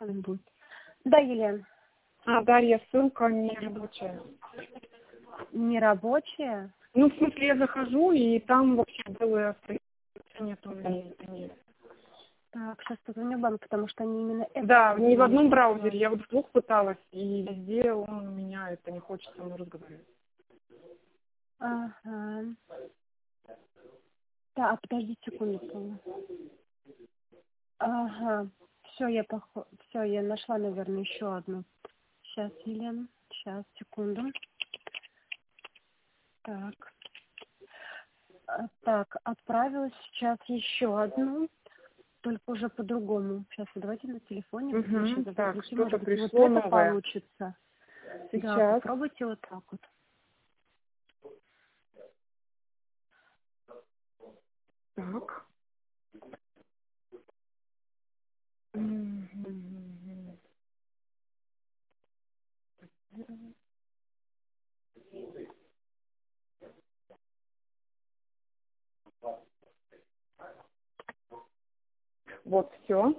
будет. Да, Елена. Дарья, ссылка не рабочая. Не рабочая? Ну, в смысле, я захожу, и там вообще белые страницы нету. Нет. Так, сейчас позвоню в банк, потому что они именно это... Да, не в одном браузере. Я вот вслух пыталась, и везде он у меня это не хочет со мной разговаривать. Ага. Так, подожди секунду. Ага. Все, я нашла, наверное, еще одну. Сейчас, Елена. Сейчас, секунду. Так. Так, отправилась сейчас еще одну, только уже по-другому. Сейчас, давайте на телефоне. Так, что-то Может быть, пришло вот это новое. получится. Сейчас. Да, попробуйте вот так вот. Так. Вот, все.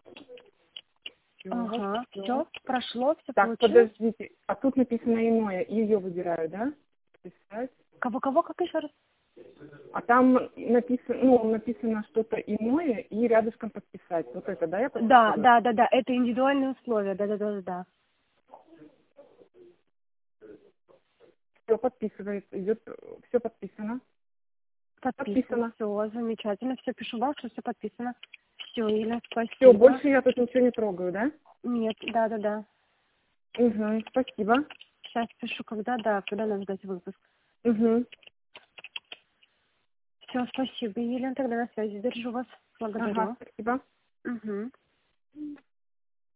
Ага, все, прошло, все Так, получилось. подождите. А тут написано иное. Ее выбираю, да? Писать. Кого, как еще раз? А там написано что-то иное и рядышком подписать. Вот это, да, я Да, подписываю? да, это индивидуальные условия, да. Все подписывается, идет, все подписано. Подписано, все, замечательно, все, пишу вам, что все подписано. Все, Елена, спасибо. Все, больше я тут ничего не трогаю, да? Нет, да. Угу, спасибо. Сейчас пишу, когда нам ждать выпуск. Угу. Все, спасибо, Елена, тогда на связи держу вас. Благодарю. Ага, спасибо. Угу.